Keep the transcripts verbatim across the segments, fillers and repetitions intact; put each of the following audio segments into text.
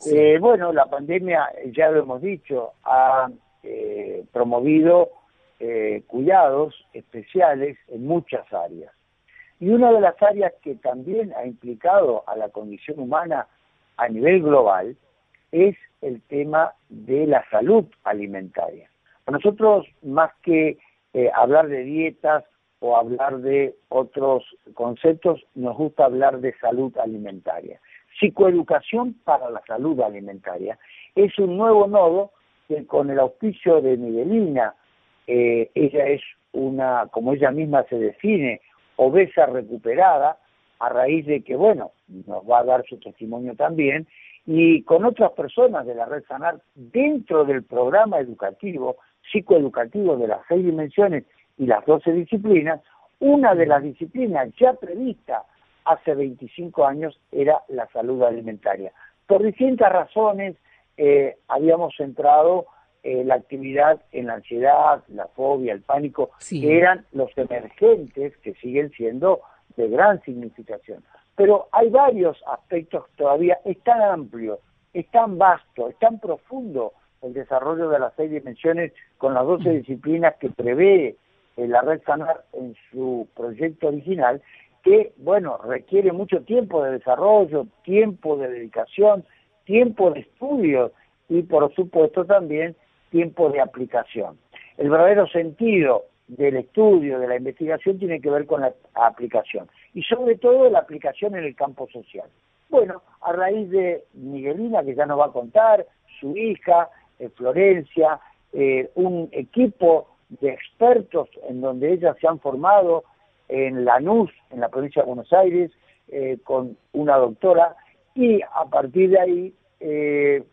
Sí. Eh, bueno, la pandemia, ya lo hemos dicho, ha eh, promovido eh, cuidados especiales en muchas áreas. Y una de las áreas que también ha implicado a la condición humana a nivel global es el tema de la salud alimentaria. A nosotros, más que eh, hablar de dietas o hablar de otros conceptos, nos gusta hablar de salud alimentaria. Psicoeducación para la salud alimentaria es un nuevo nodo que, con el auspicio de Miguelina, eh, ella es una, como ella misma se define, obesa recuperada, a raíz de que, bueno, nos va a dar su testimonio también, y con otras personas de la Red Sanar, dentro del programa educativo, psicoeducativo de las seis dimensiones y las doce disciplinas, una de las disciplinas ya prevista hace veinticinco años era la salud alimentaria. Por distintas razones eh, habíamos centrado eh, la actividad en la ansiedad, la fobia, el pánico, sí, que eran los emergentes, que siguen siendo de gran significación. Pero hay varios aspectos todavía, es tan amplio, es tan vasto, es tan profundo el desarrollo de las seis dimensiones con las doce disciplinas que prevé eh, la Red Sanar en su proyecto original, que, bueno, requiere mucho tiempo de desarrollo, tiempo de dedicación, tiempo de estudio y, por supuesto, también tiempo de aplicación. El verdadero sentido del estudio, de la investigación, tiene que ver con la aplicación y sobre todo la aplicación en el campo social. Bueno, a raíz de Miguelina, que ya nos va a contar, su hija, eh, Florencia, eh, un equipo de expertos en donde ellas se han formado en Lanús, en la provincia de Buenos Aires, eh, con una doctora, y a partir de ahí eh,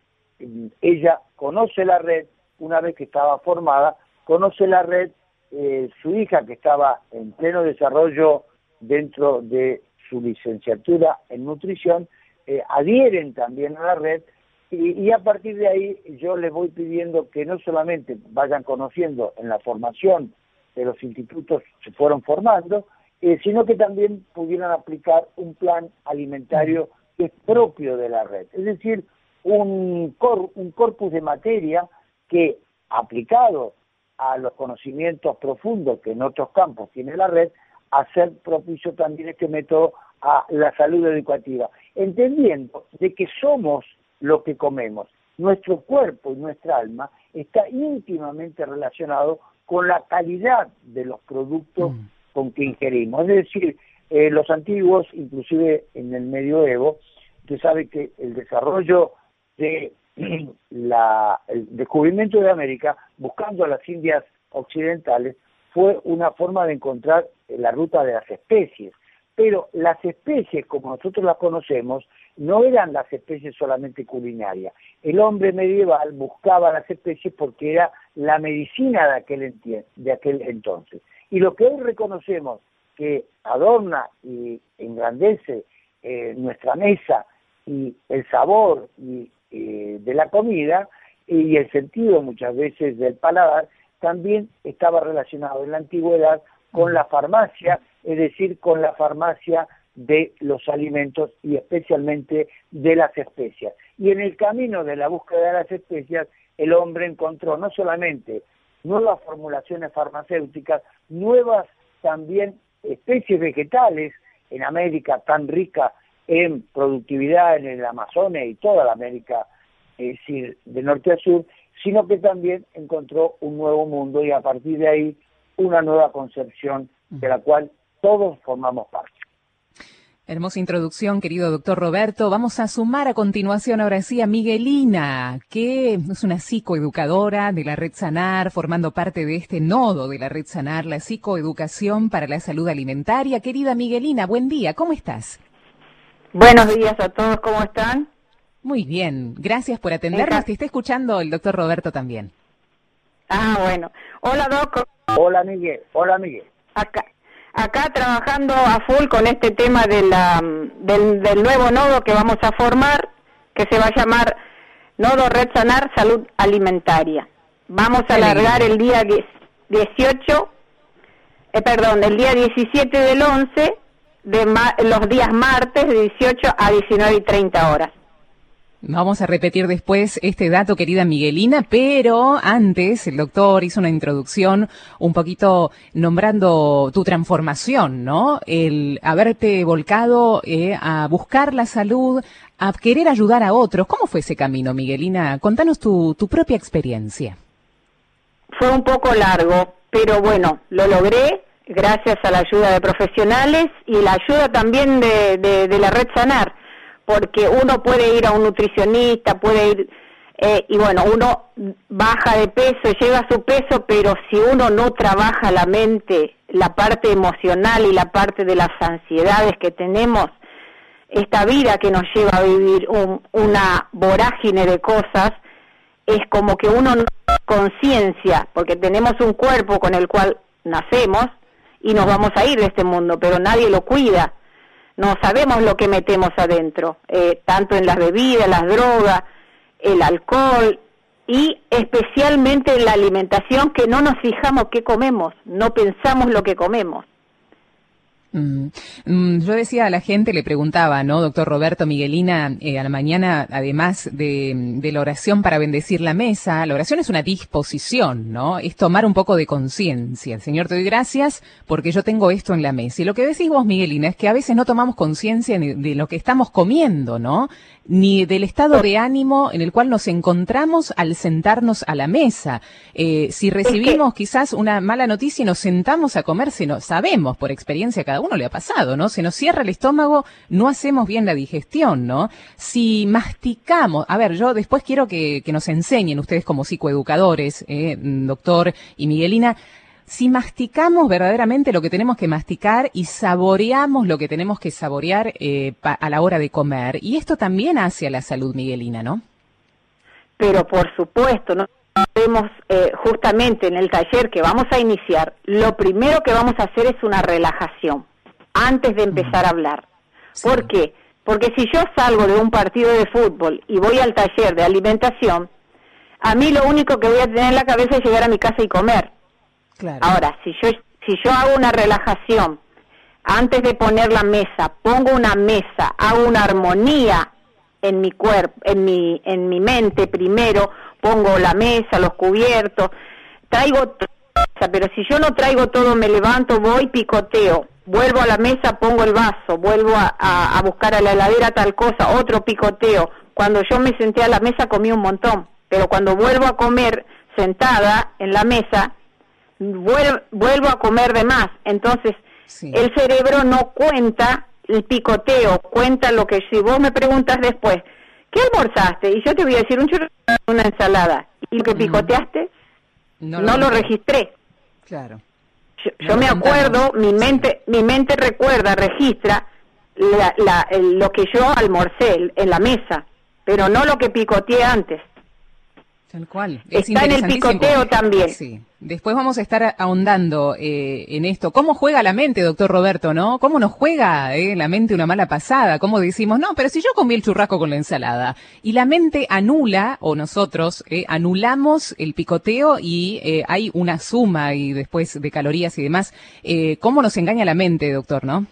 ella conoce la red, una vez que estaba formada, conoce la red, eh, su hija, que estaba en pleno desarrollo dentro de su licenciatura en nutrición, eh, adhieren también a la red, y, y a partir de ahí yo les voy pidiendo que no solamente vayan conociendo en la formación de los institutos se fueron formando, eh, sino que también pudieran aplicar un plan alimentario que es propio de la red, es decir, un, cor, un corpus de materia que, aplicado a los conocimientos profundos que en otros campos tiene la red, hacer propicio también este método a la salud educativa, entendiendo de que somos lo que comemos. Nuestro cuerpo y nuestra alma está íntimamente relacionado con la calidad de los productos mm. con que ingerimos. Es decir, eh, los antiguos, inclusive en el medioevo, usted sabe que el desarrollo de la, el descubrimiento de América, buscando a las Indias occidentales, fue una forma de encontrar la ruta de las especies. Pero las especies, como nosotros las conocemos, no eran las especies solamente culinarias. El hombre medieval buscaba las especies porque era la medicina de aquel, de aquel entonces. Y lo que hoy reconocemos que adorna y engrandece eh, nuestra mesa y el sabor y, eh, de la comida y el sentido muchas veces del paladar, también estaba relacionado en la antigüedad con la farmacia, es decir, con la farmacia de los alimentos y especialmente de las especias. Y en el camino de la búsqueda de las especias, el hombre encontró no solamente nuevas formulaciones farmacéuticas, nuevas también especies vegetales en América tan rica en productividad en el Amazonas y toda la América, es decir, de norte a sur, sino que también encontró un nuevo mundo y a partir de ahí una nueva concepción de la cual todos formamos parte. Hermosa introducción, querido doctor Roberto. Vamos a sumar a continuación ahora sí a Miguelina, que es una psicoeducadora de la Red Sanar, formando parte de este nodo de la Red Sanar, la psicoeducación para la salud alimentaria. Querida Miguelina, buen día, ¿cómo estás? Buenos días a todos, ¿cómo están? Muy bien, gracias por atendernos. Te está escuchando el doctor Roberto también. Ah, bueno. Hola, Doc. Hola, Miguel. Hola, Miguel. Acá. Acá trabajando a full con este tema de la, del, del nuevo nodo que vamos a formar, que se va a llamar Nodo Red Sanar Salud Alimentaria. Vamos a alargar el día dieciocho, eh, perdón, el día diecisiete del once, de ma, los días martes de dieciocho a diecinueve y treinta horas. Vamos a repetir después este dato, querida Miguelina, pero antes el doctor hizo una introducción un poquito nombrando tu transformación, ¿no? El haberte volcado eh, a buscar la salud, a querer ayudar a otros. ¿Cómo fue ese camino, Miguelina? Contanos tu, tu propia experiencia. Fue un poco largo, pero bueno, lo logré gracias a la ayuda de profesionales y la ayuda también de, de, de la Red Sanar, porque uno puede ir a un nutricionista, puede ir, eh, y bueno, uno baja de peso, lleva su peso, pero si uno no trabaja la mente, la parte emocional y la parte de las ansiedades que tenemos, esta vida que nos lleva a vivir un, una vorágine de cosas, es como que uno no tiene conciencia, porque tenemos un cuerpo con el cual nacemos y nos vamos a ir de este mundo, pero nadie lo cuida. No sabemos lo que metemos adentro, eh, tanto en las bebidas, las drogas, el alcohol y especialmente en la alimentación, que no nos fijamos qué comemos, no pensamos lo que comemos. Mm, mm, yo decía a la gente, le preguntaba, ¿no, doctor Roberto, Miguelina, eh, a la mañana, además de, de la oración para bendecir la mesa, la oración es una disposición, ¿no? Es tomar un poco de conciencia. Señor, te doy gracias porque yo tengo esto en la mesa. Y lo que decís vos, Miguelina, es que a veces no tomamos conciencia de, de lo que estamos comiendo, ¿no? Ni del estado de ánimo en el cual nos encontramos al sentarnos a la mesa. Eh, si recibimos quizás una mala noticia y nos sentamos a comer, si no, sabemos por experiencia, cada uno le ha pasado, ¿no? Se nos cierra el estómago, no hacemos bien la digestión, ¿no? Si masticamos, a ver, yo después quiero que, que nos enseñen ustedes como psicoeducadores, eh, doctor y Miguelina, si masticamos verdaderamente lo que tenemos que masticar y saboreamos lo que tenemos que saborear eh, pa, a la hora de comer. Y esto también hace a la salud, Miguelina, ¿no? Pero por supuesto, ¿no? Vemos eh, justamente en el taller que vamos a iniciar, lo primero que vamos a hacer es una relajación antes de empezar mm. a hablar. Sí. ¿Por qué? Porque si yo salgo de un partido de fútbol y voy al taller de alimentación, a mí lo único que voy a tener en la cabeza es llegar a mi casa y comer. Claro. Ahora, si yo si yo hago una relajación antes de poner la mesa, pongo una mesa, hago una armonía en mi cuerpo, en mi en mi mente primero, pongo la mesa, los cubiertos, traigo todo, pero si yo no traigo todo, me levanto, voy, picoteo, vuelvo a la mesa, pongo el vaso, vuelvo a, a, a buscar a la heladera tal cosa, otro picoteo. Cuando yo me senté a la mesa comí un montón, pero cuando vuelvo a comer sentada en la mesa, vuelvo, vuelvo a comer de más. Entonces, sí. El cerebro no cuenta el picoteo, cuenta lo que, si vos me preguntas después, ¿qué almorzaste? Y yo te voy a decir un churro, una ensalada. ¿Y lo que picoteaste? No, no lo, lo registré. Claro. Yo, yo me acuerdo, mi mente, mi mente recuerda, registra la, la, el, lo que yo almorcé en la mesa, pero no lo que picoteé antes. Tal cual. Es Está en el picoteo también. Sí. Después vamos a estar ahondando eh, en esto. ¿Cómo juega la mente, doctor Roberto, no? ¿Cómo nos juega eh, la mente una mala pasada? ¿Cómo decimos, no, pero si yo comí el churrasco con la ensalada? Y la mente anula, o nosotros eh, anulamos el picoteo y eh, hay una suma y después de calorías y demás. Eh, ¿Cómo nos engaña la mente, doctor, no?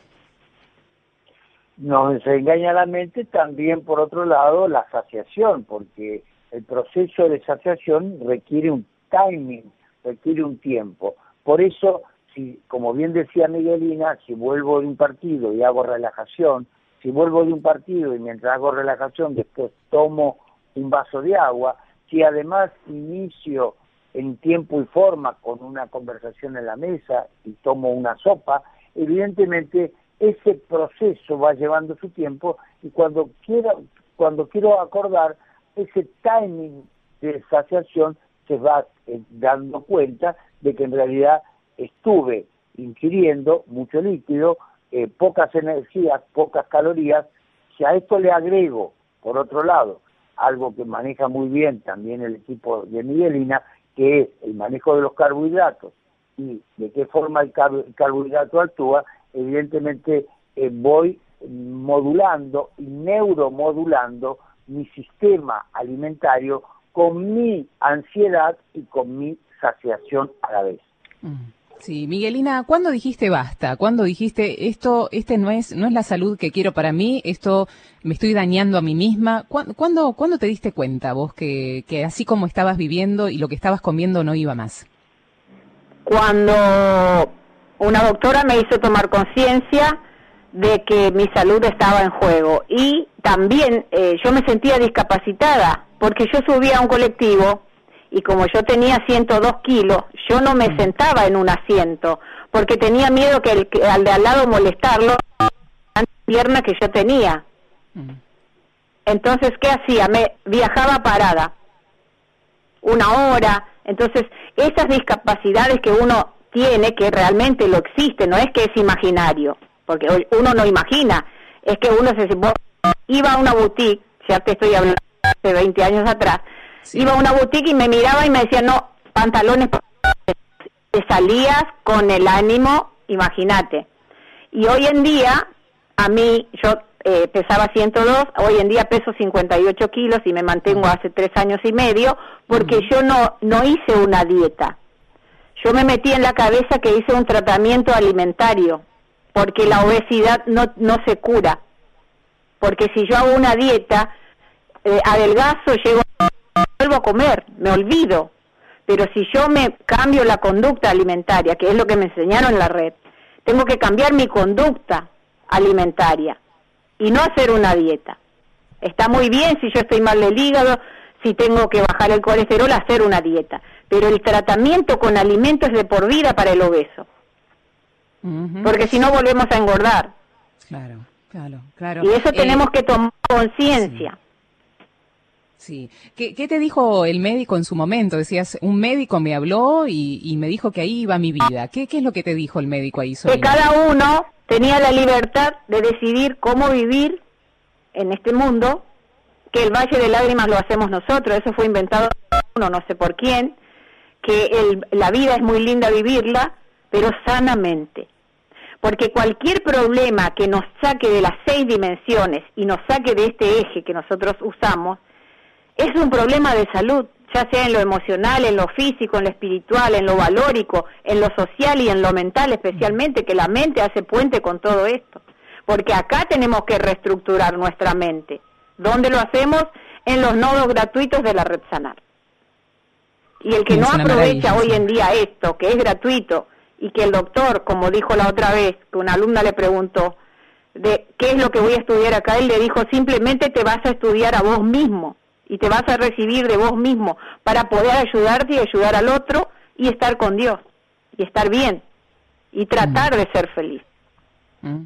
Nos engaña la mente también, por otro lado, la saciación, porque el proceso de saciación requiere un timing, requiere un tiempo. Por eso, si, como bien decía Miguelina, si vuelvo de un partido y hago relajación, si vuelvo de un partido y mientras hago relajación después tomo un vaso de agua, si además inicio en tiempo y forma con una conversación en la mesa y tomo una sopa, evidentemente ese proceso va llevando su tiempo y cuando quiero, cuando quiero acordar, ese timing de saciación se va eh, dando cuenta de que en realidad estuve ingiriendo mucho líquido, eh, pocas energías, pocas calorías. Si a esto le agrego, por otro lado, algo que maneja muy bien también el equipo de Miguelina, que es el manejo de los carbohidratos y de qué forma el, car el carbohidrato actúa, evidentemente eh, voy modulando y neuromodulando mi sistema alimentario con mi ansiedad y con mi saciación a la vez. Sí, Miguelina, ¿cuándo dijiste basta? ¿Cuándo dijiste esto, este no es, no es la salud que quiero para mí, esto me estoy dañando a mí misma? ¿Cuándo, cuándo, ¿cuándo te diste cuenta vos que, que así como estabas viviendo y lo que estabas comiendo no iba más? Cuando una doctora me hizo tomar conciencia de que mi salud estaba en juego y también eh, yo me sentía discapacitada porque yo subía a un colectivo y como yo tenía ciento dos kilos, yo no me sentaba en un asiento porque tenía miedo que, el, que al de al lado molestarlo la pierna que yo tenía. Entonces, ¿qué hacía? Me viajaba parada una hora. Entonces, esas discapacidades que uno tiene, que realmente lo existe, no es que es imaginario, porque uno no imagina, es que uno se iba a una boutique, ya te estoy hablando de veinte años atrás, sí. Iba a una boutique y me miraba y me decía, no, pantalones, te salías con el ánimo, imagínate. Y hoy en día, a mí, yo eh, pesaba ciento dos, hoy en día peso cincuenta y ocho kilos y me mantengo hace tres años y medio, porque uh-huh. yo no, no hice una dieta. Yo me metí en la cabeza que hice un tratamiento alimentario, porque la obesidad no, no se cura. Porque si yo hago una dieta, eh, adelgazo, llego, vuelvo a comer, me olvido. Pero si yo me cambio la conducta alimentaria, que es lo que me enseñaron en la red, tengo que cambiar mi conducta alimentaria y no hacer una dieta. Está muy bien si yo estoy mal del hígado, si tengo que bajar el colesterol, hacer una dieta. Pero el tratamiento con alimentos es de por vida para el obeso. Uh-huh. Porque si no volvemos a engordar. Claro, claro, claro. Y eso eh, tenemos que tomar conciencia. Sí. sí. ¿Qué, ¿Qué te dijo el médico en su momento? Decías, un médico me habló y, y me dijo que ahí iba mi vida. ¿Qué, ¿Qué es lo que te dijo el médico ahí? Que cada uno tenía la libertad de decidir cómo vivir en este mundo, que el Valle de Lágrimas lo hacemos nosotros, eso fue inventado uno, no sé por quién, que el, la vida es muy linda vivirla, pero sanamente. Porque cualquier problema que nos saque de las seis dimensiones y nos saque de este eje que nosotros usamos, es un problema de salud, ya sea en lo emocional, en lo físico, en lo espiritual, en lo valórico, en lo social y en lo mental especialmente, que la mente hace puente con todo esto. Porque acá tenemos que reestructurar nuestra mente. ¿Dónde lo hacemos? En los nodos gratuitos de la Red Sanar. Y el que no aprovecha hoy en día esto, que es gratuito, y que el doctor, como dijo la otra vez, que una alumna le preguntó, de qué es lo que voy a estudiar acá, él le dijo, simplemente te vas a estudiar a vos mismo, y te vas a recibir de vos mismo, para poder ayudarte y ayudar al otro, y estar con Dios, y estar bien, y tratar mm. de ser feliz. Mm.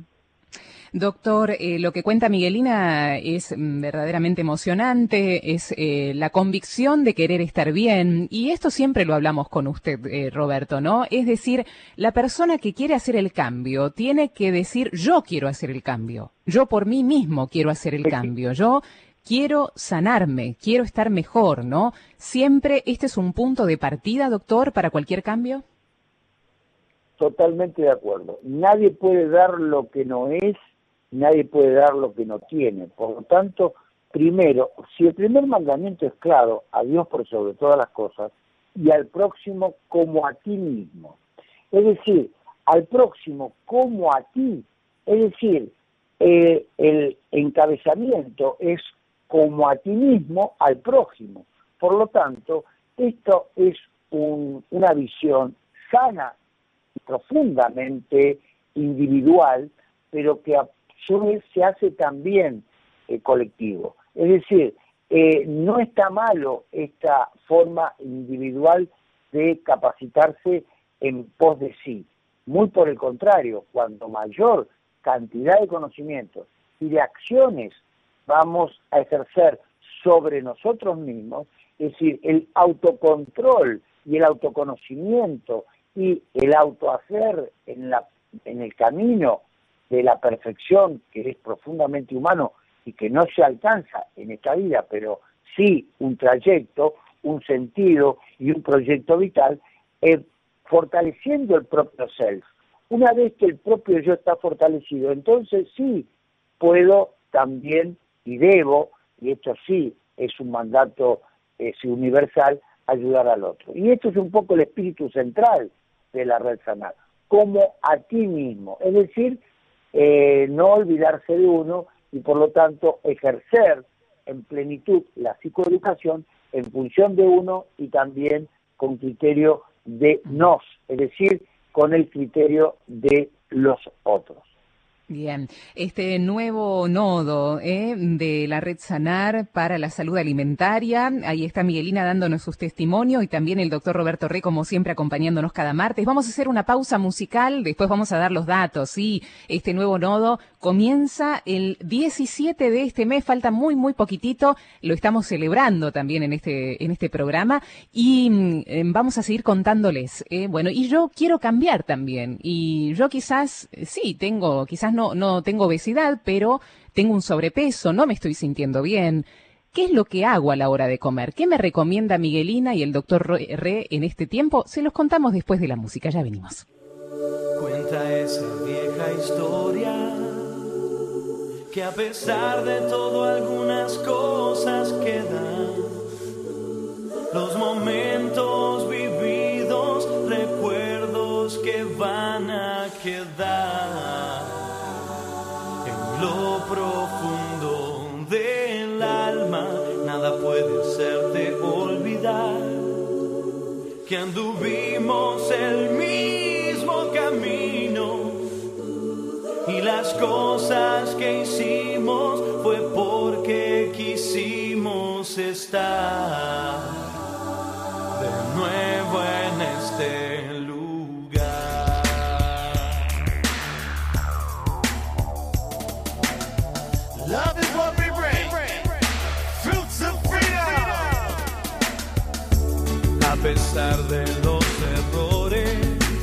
Doctor, eh, lo que cuenta Miguelina es mm, verdaderamente emocionante, es eh, la convicción de querer estar bien, y esto siempre lo hablamos con usted, eh, Roberto, ¿no? Es decir, la persona que quiere hacer el cambio tiene que decir, yo quiero hacer el cambio, yo por mí mismo quiero hacer el cambio, yo quiero sanarme, quiero estar mejor, ¿no? Siempre este es un punto de partida, doctor, para cualquier cambio. Totalmente de acuerdo. Nadie puede dar lo que no es, nadie puede dar lo que no tiene. Por lo tanto, primero, si el primer mandamiento es claro, a Dios por sobre todas las cosas, y al próximo como a ti mismo. Es decir, al próximo como a ti. Es decir, eh, el encabezamiento es como a ti mismo al prójimo. Por lo tanto, esto es un, una visión sana y profundamente individual, pero que a su vez se hace también eh, colectivo. Es decir, eh, no está malo esta forma individual de capacitarse en pos de sí. Muy por el contrario, cuanto mayor cantidad de conocimientos y de acciones vamos a ejercer sobre nosotros mismos, es decir, el autocontrol y el autoconocimiento y el autohacer en, la, en el camino de la perfección, que es profundamente humano y que no se alcanza en esta vida, pero sí un trayecto, un sentido y un proyecto vital, eh, fortaleciendo el propio self. Una vez que el propio yo está fortalecido, entonces sí puedo también y debo, y esto sí es un mandato eh, universal, ayudar al otro. Y esto es un poco el espíritu central de la Red Sanar, como a ti mismo, es decir, eh, no olvidarse de uno y por lo tanto ejercer en plenitud la psicoeducación en función de uno y también con criterio de nos, es decir, con el criterio de los otros. Bien, este nuevo nodo eh, de la Red Sanar para la salud alimentaria, ahí está Miguelina dándonos sus testimonios y también el doctor Roberto Re, como siempre, acompañándonos cada martes. Vamos a hacer una pausa musical, después vamos a dar los datos, ¿sí? Este nuevo nodo comienza el diecisiete de este mes, falta muy, muy poquitito, lo estamos celebrando también en este, en este programa y eh, vamos a seguir contándoles. Eh, bueno, y yo quiero cambiar también, y yo quizás, sí, tengo, quizás no No, no tengo obesidad, pero tengo un sobrepeso, no me estoy sintiendo bien. ¿Qué es lo que hago a la hora de comer? ¿Qué me recomienda Miguelina y el doctor Re en este tiempo? Se los contamos después de la música, ya venimos. Cuenta esa vieja historia que a pesar de todo algunas cosas quedan. Los momentos vividos, recuerdos que van a quedar. Lo profundo del alma, nada puede hacerte olvidar que anduvimos el mismo camino y las cosas que hicimos fue porque quisimos estar de nuevo en este lugar. Love is what we bring, fruits of freedom. A pesar de los errores,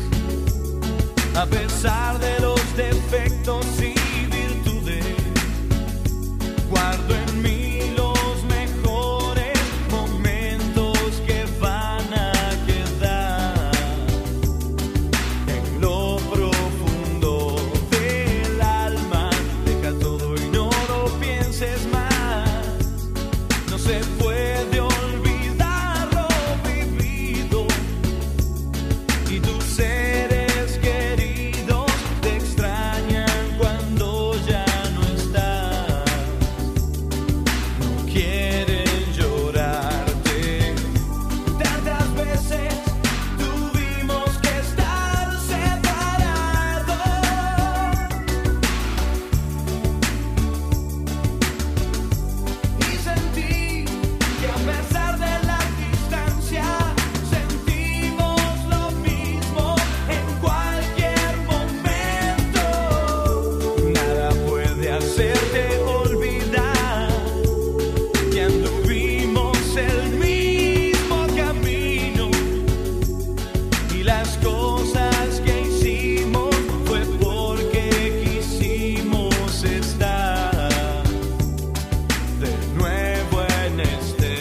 a pesar de los defectos y virtudes, guardo en mí los mejores momentos que van a quedar en lo profundo del alma. Deja todo y no pienses más, no se puede olvidar lo vivido y tus seres queridos te extrañan cuando ya no estás, no quieren llorarte. Tantas veces tuvimos que estar separados y sentí que a pesar de la distancia sentimos lo mismo en cualquier momento. Nada puede hacerte olvidar que anduvimos el mismo camino y las cosas que hicimos fue porque quisimos estar de nuevo en este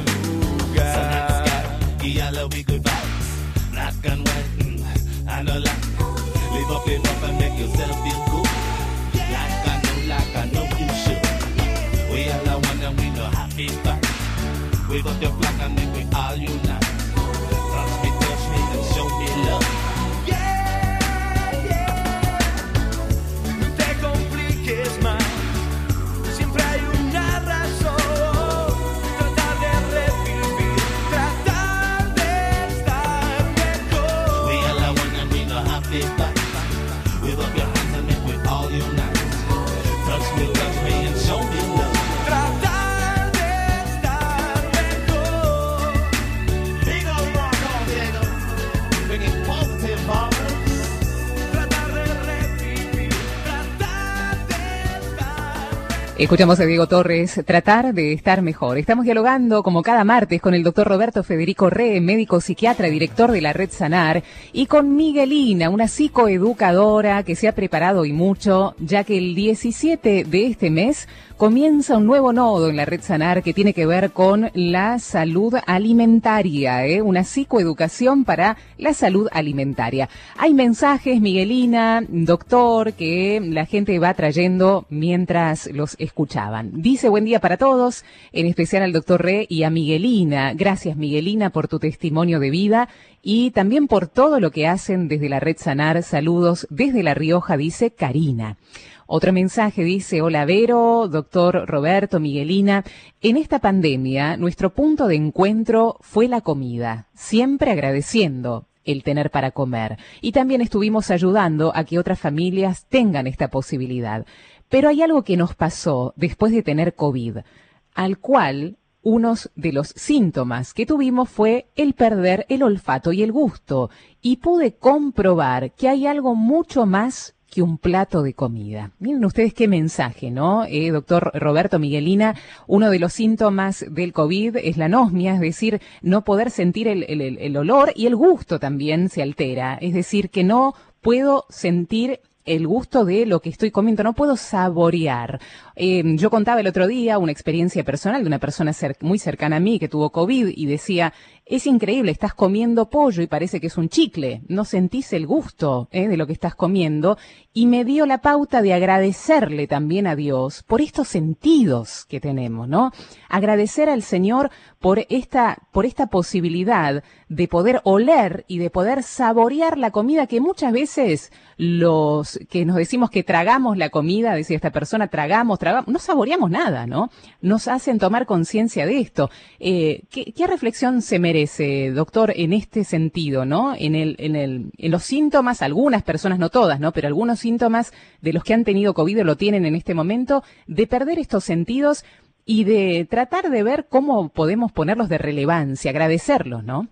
lugar. Y I love we good vibes, black and white, mm, and a lot. Live up, live up and make yourself feel good. Like I know, like I know you should. We all are one and we know happy back. We got your flag and then we all unite. Touch me, touch me and show me love. Yeah, yeah. No te compliques más, siempre hay una razón. Tratar de revivir, tratar de estar mejor. We all are one and we know happy back. We got your hands and then we all unite. Touch me, touch me and show me love. Tratar de estar mejor. Big old rock on, Diego. Bringing positive vibes. Tratar de revivir, tratar de estar mejor. Escuchamos a Diego Torres, tratar de estar mejor. Estamos dialogando, como cada martes, con el doctor Roberto Federico Re, médico psiquiatra, director de la Red Sanar, y con Miguelina, una psicoeducadora que se ha preparado y mucho, ya que el diecisiete de este mes comienza un nuevo nodo en la Red Sanar que tiene que ver con la salud alimentaria, ¿eh? Una psicoeducación para la salud alimentaria. Hay mensajes, Miguelina, doctor, que la gente va trayendo mientras los escuchaban. Dice buen día para todos, en especial al doctor Re y a Miguelina. Gracias, Miguelina, por tu testimonio de vida y también por todo lo que hacen desde la Red Sanar. Saludos desde La Rioja, dice Karina. Otro mensaje dice, hola Vero, doctor Roberto, Miguelina. En esta pandemia, nuestro punto de encuentro fue la comida, siempre agradeciendo el tener para comer. Y también estuvimos ayudando a que otras familias tengan esta posibilidad. Pero hay algo que nos pasó después de tener COVID, al cual uno de los síntomas que tuvimos fue el perder el olfato y el gusto. Y pude comprobar que hay algo mucho más que un plato de comida. Miren ustedes qué mensaje, ¿no? Eh, doctor Roberto, Miguelina, uno de los síntomas del COVID es la anosmia, es decir, no poder sentir el, el, el olor y el gusto también se altera, es decir, que no puedo sentir el gusto de lo que estoy comiendo, no puedo saborear. Eh, yo contaba el otro día una experiencia personal de una persona cer- muy cercana a mí que tuvo COVID y decía, es increíble, estás comiendo pollo y parece que es un chicle, no sentís el gusto eh, de lo que estás comiendo, y me dio la pauta de agradecerle también a Dios por estos sentidos que tenemos, ¿no? Agradecer al Señor por esta, por esta posibilidad de poder oler y de poder saborear la comida que muchas veces los que nos decimos que tragamos la comida, decía esta persona, tragamos, tragamos, no saboreamos nada, ¿no? Nos hacen tomar conciencia de esto. Eh, ¿qué, ¿Qué reflexión se merece, doctor, en este sentido, ¿no? En el, en el, en los síntomas, algunas personas, no todas, ¿no? Pero algunos síntomas de los que han tenido COVID o lo tienen en este momento, de perder estos sentidos y de tratar de ver cómo podemos ponerlos de relevancia, agradecerlos, ¿no?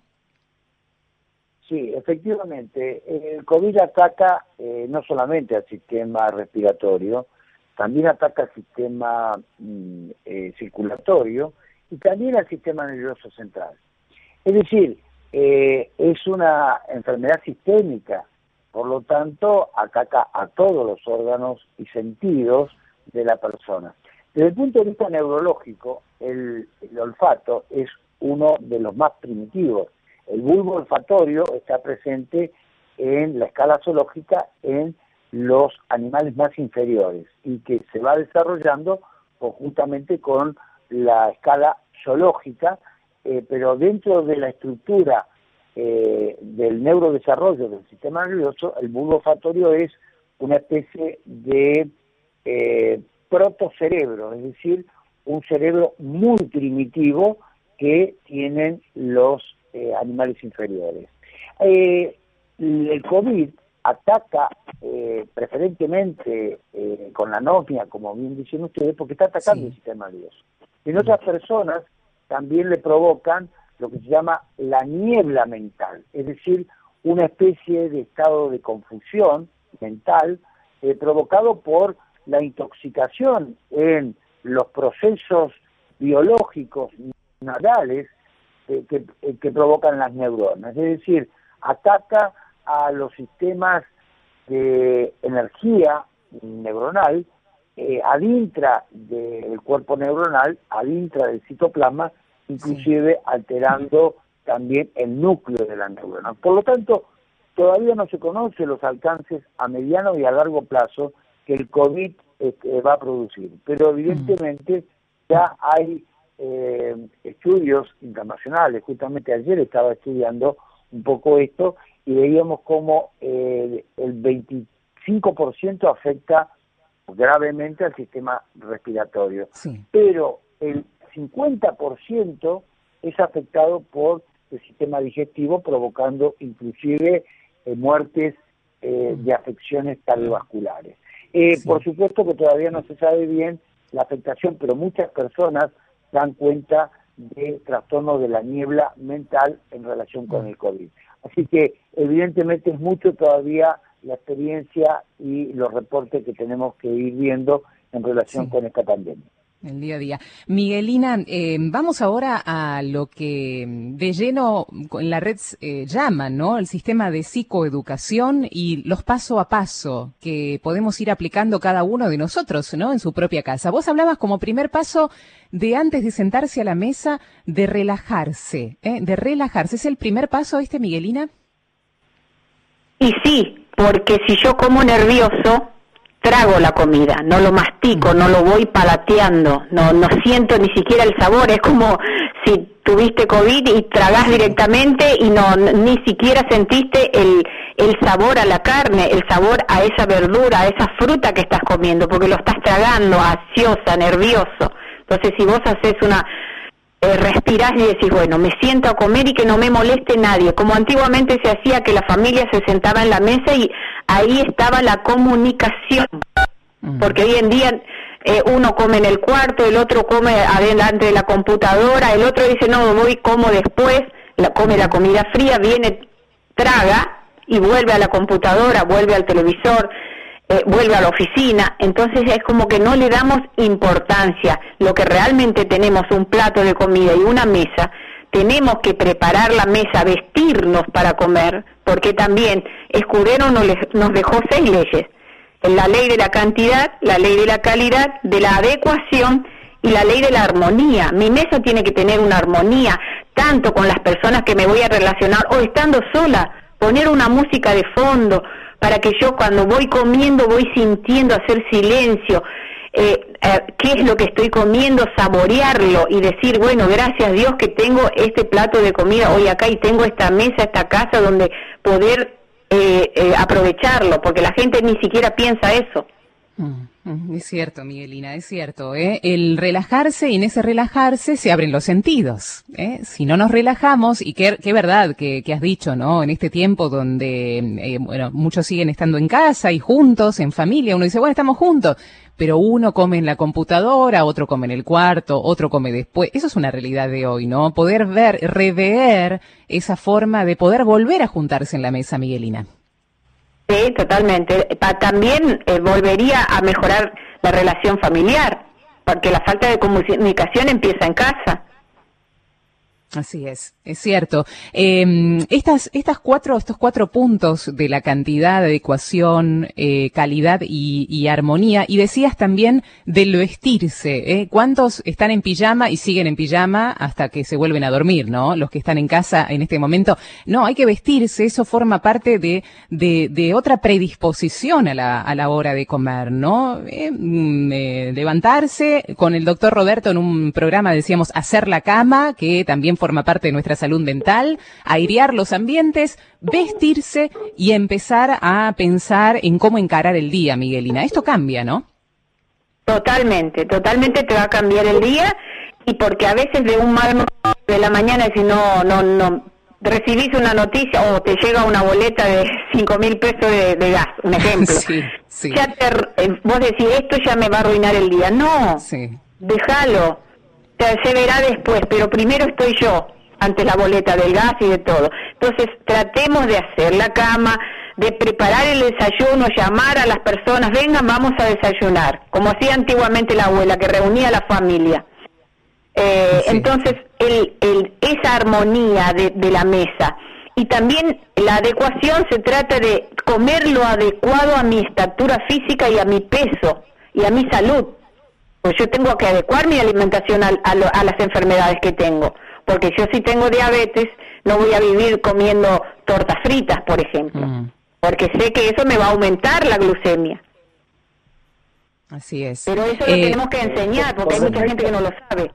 Sí, efectivamente, el COVID ataca eh, no solamente al sistema respiratorio, también ataca al sistema mm, eh, circulatorio y también al sistema nervioso central. Es decir, eh, es una enfermedad sistémica, por lo tanto ataca a todos los órganos y sentidos de la persona. Desde el punto de vista neurológico, el, el olfato es uno de los más primitivos. El bulbo olfatorio está presente en la escala zoológica en los animales más inferiores y que se va desarrollando conjuntamente con la escala zoológica, eh, pero dentro de la estructura eh, del neurodesarrollo del sistema nervioso, el bulbo olfatorio es una especie de eh, protocerebro, es decir, un cerebro muy primitivo que tienen los Eh, animales inferiores. Eh, el COVID ataca eh, preferentemente eh, con la anosmia, como bien dicen ustedes, porque está atacando sí. el sistema nervioso. En otras personas también le provocan lo que se llama la niebla mental, es decir, una especie de estado de confusión mental eh, provocado por la intoxicación en los procesos biológicos neurales Que, que, que provocan las neuronas, es decir, ataca a los sistemas de energía neuronal, eh, adintra del cuerpo neuronal, adintra del citoplasma, inclusive sí. alterando también el núcleo de la neurona. Por lo tanto, todavía no se conocen los alcances a mediano y a largo plazo que el COVID eh, va a producir, pero evidentemente mm. ya hay Eh, estudios internacionales. Justamente ayer estaba estudiando un poco esto y veíamos cómo eh, el veinticinco por ciento afecta gravemente al sistema respiratorio, sí. pero el cincuenta por ciento es afectado por el sistema digestivo, provocando inclusive eh, muertes eh, de afecciones cardiovasculares. Eh, sí. Por supuesto que todavía no se sabe bien la afectación, pero muchas personas dan cuenta de trastornos de la niebla mental en relación con el COVID. Así que evidentemente es mucho todavía la experiencia y los reportes que tenemos que ir viendo en relación sí. con esta pandemia. El día a día. Miguelina, eh, vamos ahora a lo que de lleno en la red eh, llaman, ¿no? El sistema de psicoeducación y los paso a paso que podemos ir aplicando cada uno de nosotros, ¿no? En su propia casa. Vos hablabas como primer paso de antes de sentarse a la mesa, de relajarse, ¿eh? De relajarse. ¿Es el primer paso este, Miguelina? Y sí, porque si yo como nervioso, trago la comida, no lo mastico, no lo voy palateando, no no siento ni siquiera el sabor, es como si tuviste COVID y tragás directamente y no ni siquiera sentiste el, el sabor a la carne, el sabor a esa verdura, a esa fruta que estás comiendo, porque lo estás tragando, ansiosa, nervioso. Entonces si vos haces una... Eh, respirás y decís, bueno, me siento a comer y que no me moleste nadie, como antiguamente se hacía, que la familia se sentaba en la mesa y ahí estaba la comunicación, uh-huh. Porque hoy en día eh, uno come en el cuarto, el otro come adelante de la computadora, el otro dice, no, voy, como después, la, come la comida fría, viene, traga y vuelve a la computadora, vuelve al televisor, Eh, vuelve a la oficina. Entonces es como que no le damos importancia. Lo que realmente tenemos, un plato de comida y una mesa, tenemos que preparar la mesa, vestirnos para comer, porque también Escudero nos, nos dejó seis leyes: la ley de la cantidad, la ley de la calidad, de la adecuación y la ley de la armonía. Mi mesa tiene que tener una armonía, tanto con las personas que me voy a relacionar o estando sola, poner una música de fondo, para que yo cuando voy comiendo voy sintiendo, hacer silencio, eh, eh, qué es lo que estoy comiendo, saborearlo y decir, bueno, gracias a Dios que tengo este plato de comida hoy acá y tengo esta mesa, esta casa donde poder eh, eh, aprovecharlo, porque la gente ni siquiera piensa eso. Mm, es cierto, Miguelina, es cierto, ¿eh? El relajarse, y en ese relajarse se abren los sentidos, ¿eh? Si no nos relajamos, y qué, qué verdad que, que has dicho, ¿no? En este tiempo donde, eh, bueno, muchos siguen estando en casa y juntos, en familia, uno dice, bueno, estamos juntos, pero uno come en la computadora, otro come en el cuarto, otro come después. Eso es una realidad de hoy, ¿no? Poder ver, rever esa forma de poder volver a juntarse en la mesa, Miguelina. Sí, totalmente. También eh, volvería a mejorar la relación familiar, porque la falta de comunicación empieza en casa. Así es, es cierto. Eh, estas, estas cuatro, estos cuatro puntos de la cantidad, adecuación, eh, calidad y, y armonía, y decías también del vestirse, ¿eh? ¿Cuántos están en pijama y siguen en pijama hasta que se vuelven a dormir, ¿no? Los que están en casa en este momento. No, hay que vestirse, eso forma parte de, de, de otra predisposición a la, a la hora de comer, ¿no? Eh, eh, levantarse, con el doctor Roberto en un programa decíamos hacer la cama, que también forma parte de nuestra salud mental, airear los ambientes, vestirse y empezar a pensar en cómo encarar el día, Miguelina. Esto cambia, ¿no? Totalmente, totalmente te va a cambiar el día, y porque a veces de un mal momento de la mañana, si no, no, no recibís una noticia o te llega una boleta de cinco mil pesos de, de gas, un ejemplo. Sí, sí. Ya te, eh, vos decís, esto ya me va a arruinar el día. No, sí. Déjalo. Se verá después, pero primero estoy yo ante la boleta del gas y de todo. Entonces tratemos de hacer la cama, de preparar el desayuno, llamar a las personas, vengan, vamos a desayunar, como hacía antiguamente la abuela, que reunía a la familia. Eh, sí. Entonces el, el, esa armonía de, de la mesa, y también la adecuación, se trata de comer lo adecuado a mi estatura física y a mi peso y a mi salud. Pues yo tengo que adecuar mi alimentación a, a, lo, a las enfermedades que tengo, porque yo si tengo diabetes no voy a vivir comiendo tortas fritas, por ejemplo, mm. porque sé que eso me va a aumentar la glucemia. Así es. Pero eso eh, lo tenemos que enseñar, porque hay mucha gente que no lo sabe.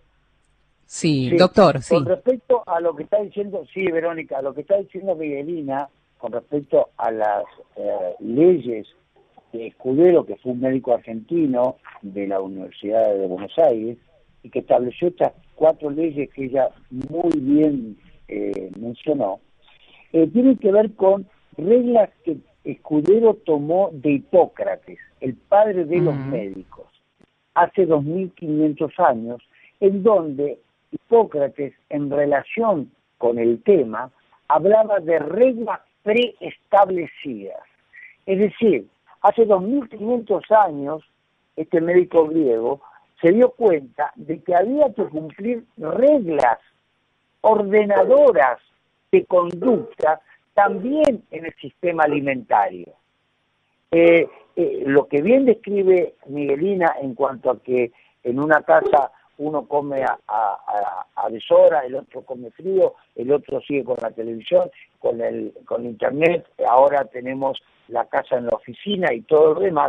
Sí, sí, doctor, sí. Con respecto a lo que está diciendo, sí, Verónica, a lo que está diciendo Miguelina, con respecto a las eh, leyes de Escudero, que fue un médico argentino de la Universidad de Buenos Aires, y que estableció estas cuatro leyes que ella muy bien eh, mencionó, eh, tienen que ver con reglas que Escudero tomó de Hipócrates, el padre de uh-huh. los médicos, hace dos mil quinientos años, en donde Hipócrates, en relación con el tema, hablaba de reglas preestablecidas. Es decir, hace dos mil quinientos años, este médico griego se dio cuenta de que había que cumplir reglas ordenadoras de conducta también en el sistema alimentario. Eh, eh, lo que bien describe Miguelina en cuanto a que en una casa uno come a, a, a deshora, el otro come frío, el otro sigue con la televisión, con el con internet, ahora tenemos la casa en la oficina y todo lo demás,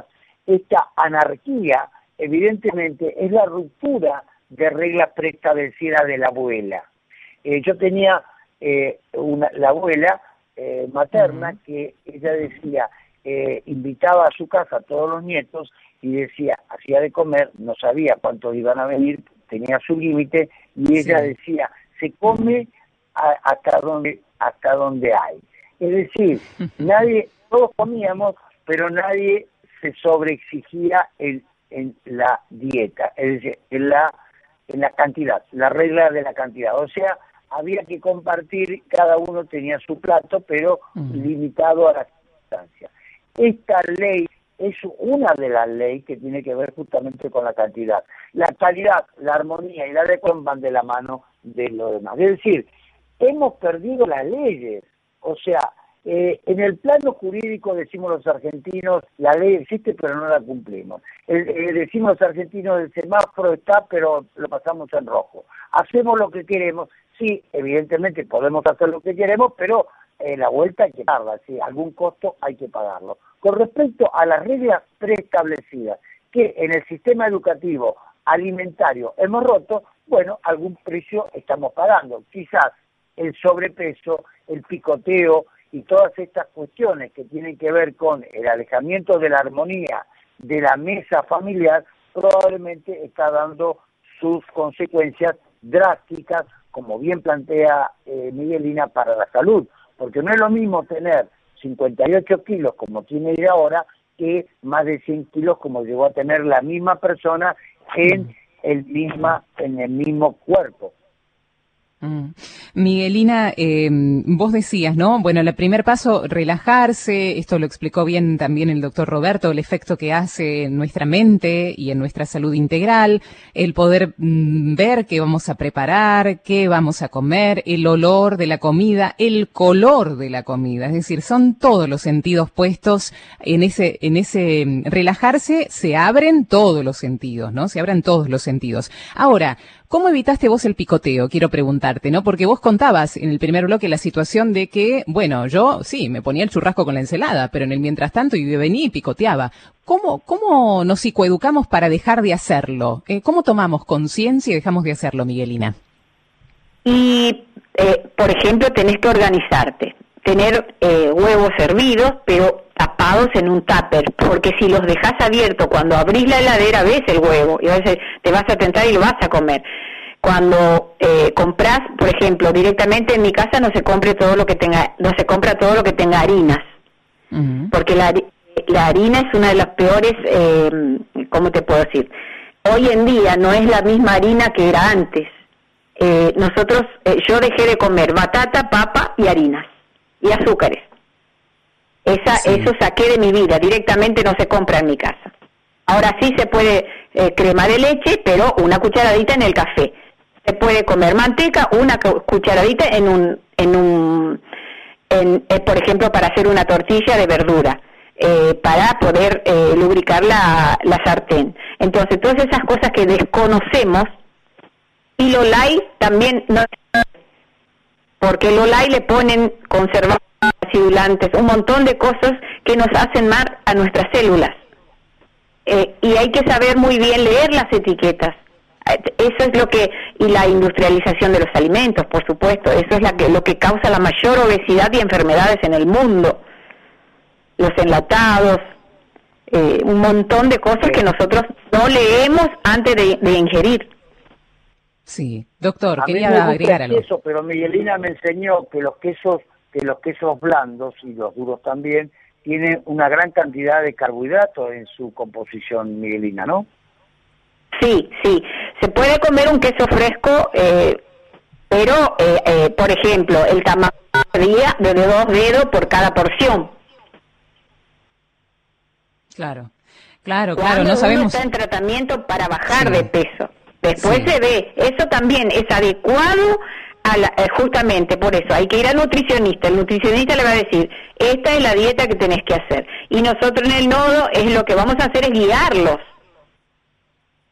esta anarquía, evidentemente, es la ruptura de reglas preestablecidas de la abuela. Eh, yo tenía eh, una, la abuela eh, materna uh-huh. que ella decía, eh, invitaba a su casa a todos los nietos y decía, hacía de comer, no sabía cuántos iban a venir, tenía su límite, y ella sí. decía, se come a, hasta donde hasta donde hay. Es decir, nadie, todos comíamos, pero nadie se sobreexigía en, en la dieta, es decir, en la, en la cantidad, la regla de la cantidad. O sea, había que compartir, cada uno tenía su plato, pero uh-huh. limitado a la sustancia. Esta ley es una de las leyes que tiene que ver justamente con la cantidad. La calidad, la armonía y la adecuación van de la mano de lo demás. Es decir, hemos perdido las leyes. O sea, eh, en el plano jurídico decimos los argentinos, la ley existe pero no la cumplimos. Eh, eh, decimos los argentinos, el semáforo está pero lo pasamos en rojo. Hacemos lo que queremos, sí, evidentemente podemos hacer lo que queremos, pero eh, la vuelta hay que pagarla, sí, algún costo hay que pagarlo. Con respecto a las reglas preestablecidas que en el sistema educativo alimentario hemos roto, bueno, algún precio estamos pagando. Quizás el sobrepeso, el picoteo y todas estas cuestiones que tienen que ver con el alejamiento de la armonía de la mesa familiar, probablemente está dando sus consecuencias drásticas, como bien plantea eh, Miguelina, para la salud. Porque no es lo mismo tener cincuenta y ocho kilos como tiene ella ahora que más de cien kilos como llegó a tener la misma persona en el misma en el mismo cuerpo. Mm. Miguelina, eh, vos decías, ¿no? Bueno, el primer paso, relajarse, esto lo explicó bien también el doctor Roberto, el efecto que hace en nuestra mente y en nuestra salud integral, el poder mm, ver qué vamos a preparar, qué vamos a comer, el olor de la comida, el color de la comida, es decir, son todos los sentidos puestos en ese, en ese mm, relajarse, se abren todos los sentidos, ¿no? Se abren todos los sentidos. Ahora, ¿cómo evitaste vos el picoteo? Quiero preguntarte, ¿no? Porque vos contabas en el primer bloque la situación de que, bueno, yo sí, me ponía el churrasco con la ensalada, pero en el mientras tanto yo venía y picoteaba. ¿Cómo, cómo nos psicoeducamos para dejar de hacerlo? Eh, ¿Cómo tomamos conciencia y dejamos de hacerlo, Miguelina? Y, eh, por ejemplo, tenés que organizarte. Tener eh, huevos hervidos, pero tapados en un tupper, porque si los dejas abiertos, cuando abrís la heladera ves el huevo, y a veces te vas a tentar y lo vas a comer. Cuando eh, compras, por ejemplo, directamente en mi casa no se compre todo lo que tenga, no se compra todo lo que tenga harinas, uh-huh. porque la, la harina es una de las peores, eh, ¿cómo te puedo decir? Hoy en día no es la misma harina que era antes. Eh, nosotros, eh, yo dejé de comer batata, papa y harinas. Y azúcares. Esa, sí. Eso saqué de mi vida, directamente no se compra en mi casa. Ahora sí se puede eh, crema de leche, pero una cucharadita en el café. Se puede comer manteca, una cucharadita en un, en un, en, eh, por ejemplo, para hacer una tortilla de verdura, eh, para poder eh, lubricar la, la sartén. Entonces, todas esas cosas que desconocemos, y lo light también no, porque el olay le ponen conservantes, acidulantes, un montón de cosas que nos hacen mal a nuestras células. Eh, y hay que saber muy bien leer las etiquetas. Eso es lo que, y la industrialización de los alimentos, por supuesto, eso es la que, lo que causa la mayor obesidad y enfermedades en el mundo. Los enlatados, eh, un montón de cosas que nosotros no leemos antes de, de ingerir. Sí, doctor, a quería mí me gusta agregar el algo. queso, pero Miguelina me enseñó que los quesos, que los quesos blandos y los duros también tienen una gran cantidad de carbohidratos en su composición, Miguelina, ¿no? Sí, sí. Se puede comer un queso fresco, eh, pero, eh, eh, por ejemplo, el tamaño sería de dos dedos por cada porción. Claro, claro, claro, Cuando no sabemos. uno está en tratamiento para bajar Sí. de peso. Después Sí. se ve, eso también es adecuado a la, eh, justamente por eso, hay que ir al nutricionista, el nutricionista le va a decir, esta es la dieta que tenés que hacer, y nosotros en el nodo es lo que vamos a hacer es guiarlos.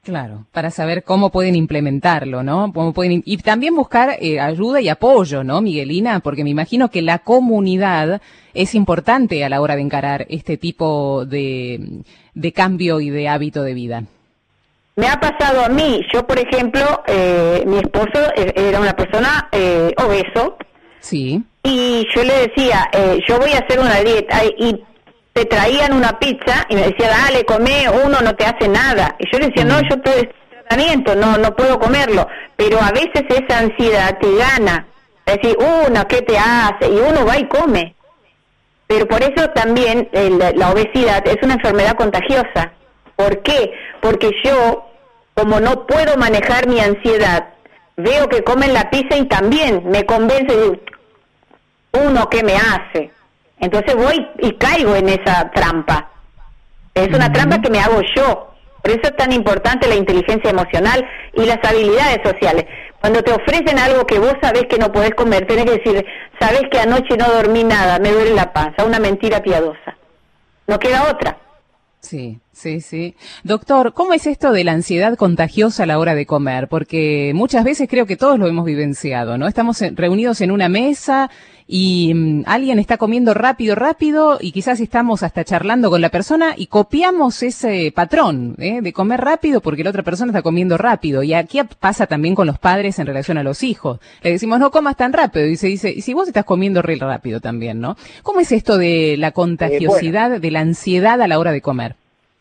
Claro, para saber cómo pueden implementarlo, ¿no? Cómo pueden, y también buscar eh, ayuda y apoyo, ¿no, Miguelina? Porque me imagino que la comunidad es importante a la hora de encarar este tipo de, de cambio y de hábito de vida. Me ha pasado a mí. Yo, por ejemplo, eh, mi esposo era una persona eh, obeso. Sí. Y yo le decía, eh, yo voy a hacer una dieta, y te traían una pizza y me decía, dale, come uno, no te hace nada. Y yo le decía, mm. no, yo estoy en tratamiento, no, no puedo comerlo. Pero a veces esa ansiedad te gana. Es decir, uno, ¿qué te hace? Y uno va y come. Pero por eso también eh, la, la obesidad es una enfermedad contagiosa. ¿Por qué? Porque yo, como no puedo manejar mi ansiedad, veo que comen la pizza y también me convence de uno, ¿qué me hace? Entonces voy y caigo en esa trampa. Es una uh-huh. trampa que me hago yo. Por eso es tan importante la inteligencia emocional y las habilidades sociales. Cuando te ofrecen algo que vos sabés que no podés comer, tenés que decir, sabés que anoche no dormí nada, me duele la panza, una mentira piadosa. No queda otra. Sí, sí, sí. Doctor, ¿cómo es esto de la ansiedad contagiosa a la hora de comer? Porque muchas veces creo que todos lo hemos vivenciado, ¿no? Estamos en, reunidos en una mesa y um, alguien está comiendo rápido, rápido y quizás estamos hasta charlando con la persona y copiamos ese patrón, ¿eh? De comer rápido porque la otra persona está comiendo rápido. Y aquí pasa también con los padres en relación a los hijos. Le decimos, no comas tan rápido. Y se dice, y si vos estás comiendo re rápido también, ¿no? ¿Cómo es esto de la contagiosidad, eh, bueno. de la ansiedad a la hora de comer?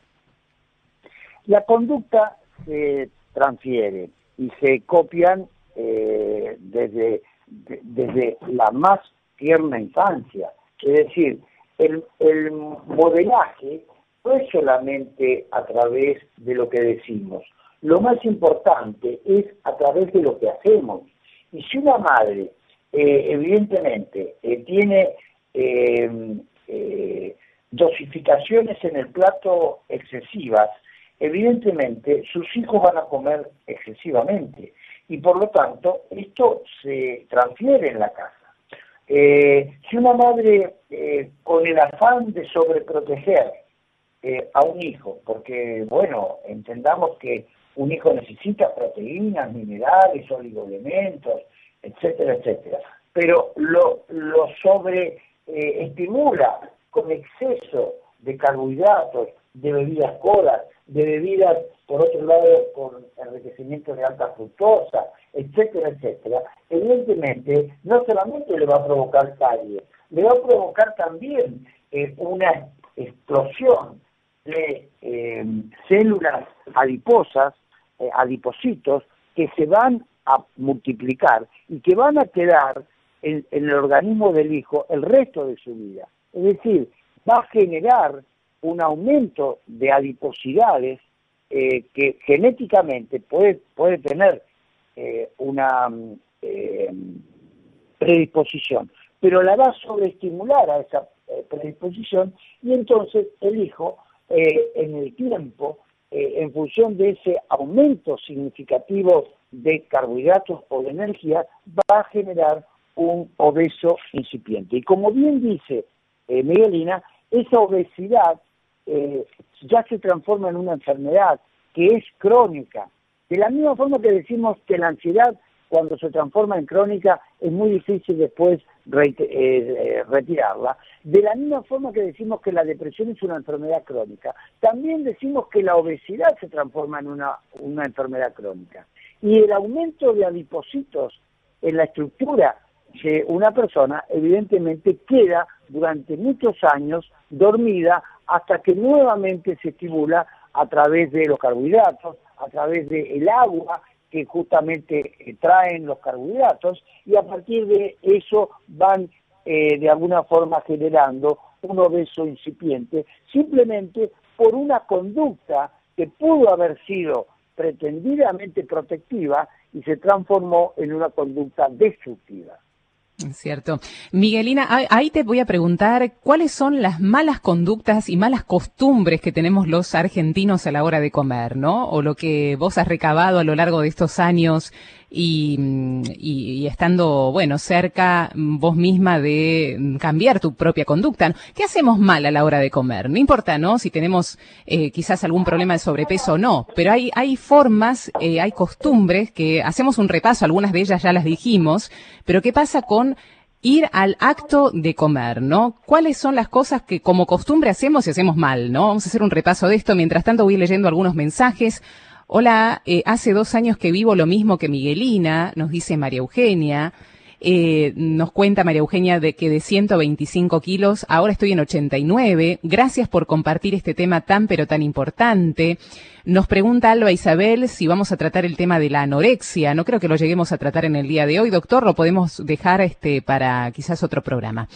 La conducta se transfiere y se copian eh, desde, de, desde la más tierna infancia. Es decir, el, el modelaje no es solamente a través de lo que decimos. Lo más importante es a través de lo que hacemos. Y si una madre, eh, evidentemente, eh, tiene eh, eh, dosificaciones en el plato excesivas, evidentemente sus hijos van a comer excesivamente y por lo tanto esto se transfiere en la casa. Eh, si una madre eh, con el afán de sobreproteger eh, a un hijo, porque bueno, entendamos que un hijo necesita proteínas, minerales, oligoelementos, etcétera, etcétera, pero lo, lo sobre eh, estimula con exceso de carbohidratos, de bebidas colas, de bebidas, por otro lado, con enriquecimiento de alta fructosa, etcétera, etcétera, evidentemente no solamente le va a provocar caries, le va a provocar también eh, una explosión de eh, células adiposas, eh, adipocitos, que se van a multiplicar y que van a quedar en, en el organismo del hijo el resto de su vida. Es decir, va a generar un aumento de adiposidades eh, que genéticamente puede, puede tener eh, una eh, predisposición, pero la va a sobreestimular a esa eh, predisposición y entonces el hijo eh, en el tiempo, eh, en función de ese aumento significativo de carbohidratos o de energía, va a generar un obeso incipiente. Y como bien dice eh, Miguelina, esa obesidad eh, ya se transforma en una enfermedad que es crónica. De la misma forma que decimos que la ansiedad, cuando se transforma en crónica, es muy difícil después re eh, retirarla. De la misma forma que decimos que la depresión es una enfermedad crónica, también decimos que la obesidad se transforma en una, una enfermedad crónica. Y el aumento de adipocitos en la estructura de una persona, evidentemente queda durante muchos años dormida hasta que nuevamente se estimula a través de los carbohidratos, a través del agua que justamente eh, traen los carbohidratos, y a partir de eso van eh, de alguna forma generando un obeso incipiente, simplemente por una conducta que pudo haber sido pretendidamente protectiva y se transformó en una conducta destructiva. Cierto. Miguelina, ahí te voy a preguntar cuáles son las malas conductas y malas costumbres que tenemos los argentinos a la hora de comer, ¿no? O lo que vos has recabado a lo largo de estos años y, y, y estando, bueno, cerca vos misma de cambiar tu propia conducta. ¿Qué hacemos mal a la hora de comer? No importa, ¿no? Si tenemos eh, quizás algún problema de sobrepeso o no, pero hay, hay formas, eh, hay costumbres que hacemos un repaso, algunas de ellas ya las dijimos, pero ¿qué pasa con ir al acto de comer, ¿no? ¿Cuáles son las cosas que como costumbre hacemos y hacemos mal, ¿no? Vamos a hacer un repaso de esto. Mientras tanto voy leyendo algunos mensajes. Hola, eh, hace dos años que vivo lo mismo que Miguelina, nos dice María Eugenia. Eh, nos cuenta María Eugenia de que de ciento veinticinco kilos, ahora estoy en ochenta y nueve. Gracias por compartir este tema tan pero tan importante. Nos pregunta Alba Isabel si vamos a tratar el tema de la anorexia. No creo que lo lleguemos a tratar en el día de hoy, doctor. Lo podemos dejar este para quizás otro programa.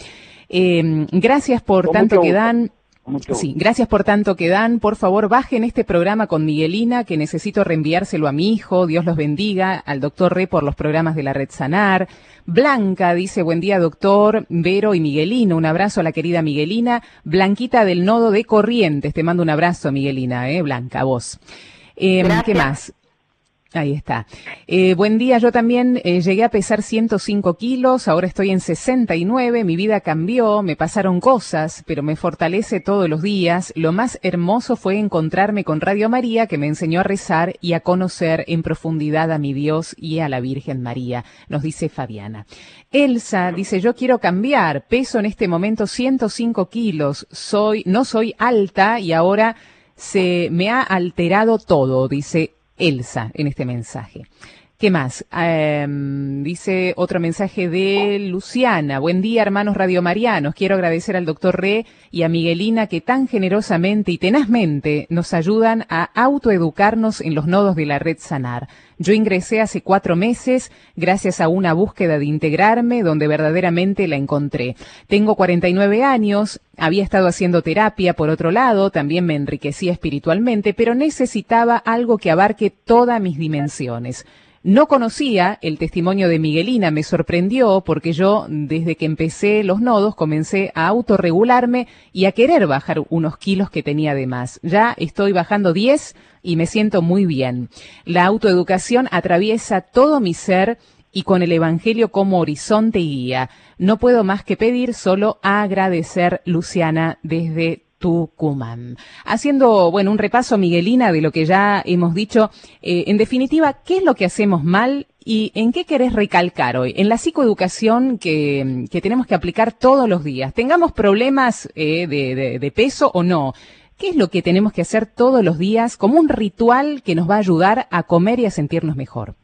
Eh, gracias por Con tanto mucho que gusto. dan. Mucho Sí, gusto. gracias por tanto que dan. Por favor, bajen este programa con Miguelina, que necesito reenviárselo a mi hijo. Dios los bendiga. Al doctor Re por los programas de la Red Sanar. Blanca dice, buen día, doctor Vero y Miguelina. Un abrazo a la querida Miguelina. Blanquita del Nodo de Corrientes. Te mando un abrazo, Miguelina, eh, Blanca, a vos. Eh, ¿Qué más? Ahí está. Eh, buen día, yo también eh, llegué a pesar ciento cinco kilos, ahora estoy en sesenta y nueve, mi vida cambió, me pasaron cosas, pero me fortalece todos los días. Lo más hermoso fue encontrarme con Radio María, que me enseñó a rezar y a conocer en profundidad a mi Dios y a la Virgen María, nos dice Fabiana. Elsa dice, yo quiero cambiar, peso en este momento ciento cinco kilos, soy, no soy alta y ahora se me ha alterado todo, dice Elsa en este mensaje. ¿Qué más? Eh, dice otro mensaje de Luciana. Buen día, hermanos radiomarianos. Quiero agradecer al doctor Re y a Miguelina que tan generosamente y tenazmente nos ayudan a autoeducarnos en los nodos de la Red Sanar. Yo ingresé hace cuatro meses gracias a una búsqueda de integrarme donde verdaderamente la encontré. Tengo cuarenta y nueve años, había estado haciendo terapia por otro lado, también me enriquecía espiritualmente, pero necesitaba algo que abarque todas mis dimensiones. No conocía el testimonio de Miguelina, me sorprendió porque yo desde que empecé los nodos comencé a autorregularme y a querer bajar unos kilos que tenía de más. Ya estoy bajando diez y me siento muy bien. La autoeducación atraviesa todo mi ser y con el Evangelio como horizonte y guía. No puedo más que pedir, solo agradecer, Luciana, desde Tucumán. Haciendo, bueno, un repaso, Miguelina, de lo que ya hemos dicho. Eh, en definitiva, ¿qué es lo que hacemos mal y en qué querés recalcar hoy? En la psicoeducación que, que tenemos que aplicar todos los días. Tengamos problemas eh, de, de, de peso o no. ¿Qué es lo que tenemos que hacer todos los días como un ritual que nos va a ayudar a comer y a sentirnos mejor?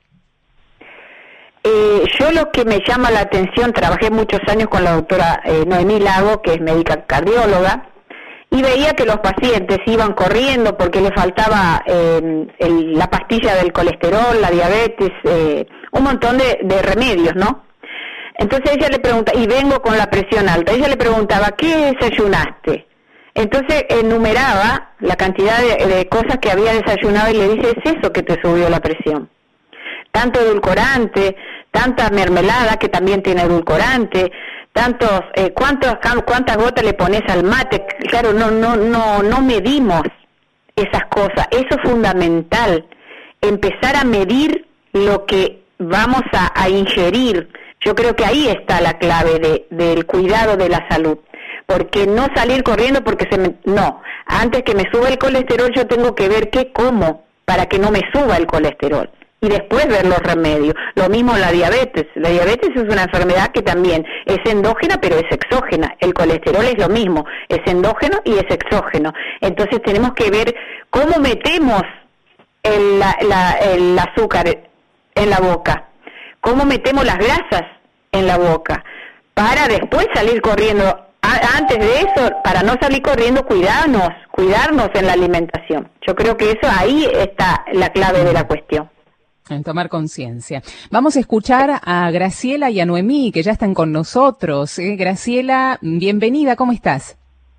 Eh, yo lo que me llama la atención, trabajé muchos años con la doctora eh, Noemí Lago, que es médica cardióloga, y veía que los pacientes iban corriendo porque les faltaba eh, el, la pastilla del colesterol, la diabetes, eh, un montón de, de remedios, ¿no? Entonces ella le pregunta, y vengo con la presión alta, ella le preguntaba, ¿qué desayunaste? Entonces enumeraba la cantidad de, de cosas que había desayunado y le dice, es eso que te subió la presión. Tanto edulcorante, tanta mermelada que también tiene edulcorante, tantos, eh, cuántos, cuántas gotas le pones al mate. Claro, no, no, no, no medimos esas cosas. Eso es fundamental, empezar a medir lo que vamos a, a ingerir. Yo creo que ahí está la clave de, del cuidado de la salud, porque no salir corriendo porque se me, no, antes que me suba el colesterol yo tengo que ver qué como para que no me suba el colesterol. Y después ver los remedios. Lo mismo la diabetes. La diabetes es una enfermedad que también es endógena, pero es exógena. El colesterol es lo mismo, es endógeno y es exógeno. Entonces tenemos que ver cómo metemos el, la, la, el azúcar en la boca, cómo metemos las grasas en la boca, para después salir corriendo. A, antes de eso, para no salir corriendo, cuidarnos, cuidarnos en la alimentación. Yo creo que eso ahí está la clave de la cuestión. En tomar conciencia. Vamos a escuchar a Graciela y a Noemí, que ya están con nosotros. ¿eh? Graciela, bienvenida, ¿cómo estás?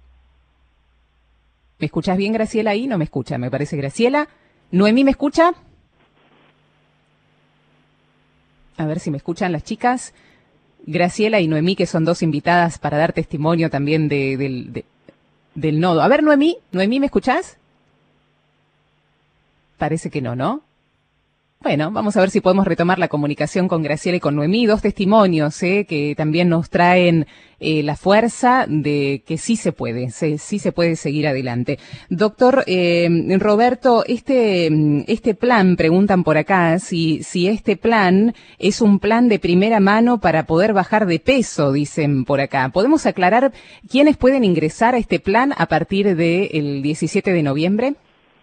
¿Me escuchas bien, Graciela, ahí? No me escucha, me parece, Graciela. Noemí, ¿me escucha? A ver si me escuchan las chicas. Graciela y Noemí, que son dos invitadas para dar testimonio también de, del, de, del nodo. A ver, Noemí, Noemí, ¿me escuchás? Parece que no, ¿no? Bueno, vamos a ver si podemos retomar la comunicación con Graciela y con Noemí, dos testimonios eh, que también nos traen eh, la fuerza de que sí se puede, se, sí se puede seguir adelante. Doctor eh, Roberto, este este plan, preguntan por acá, si si este plan es un plan de primera mano para poder bajar de peso, dicen por acá. ¿Podemos aclarar quiénes pueden ingresar a este plan a partir del diecisiete de noviembre?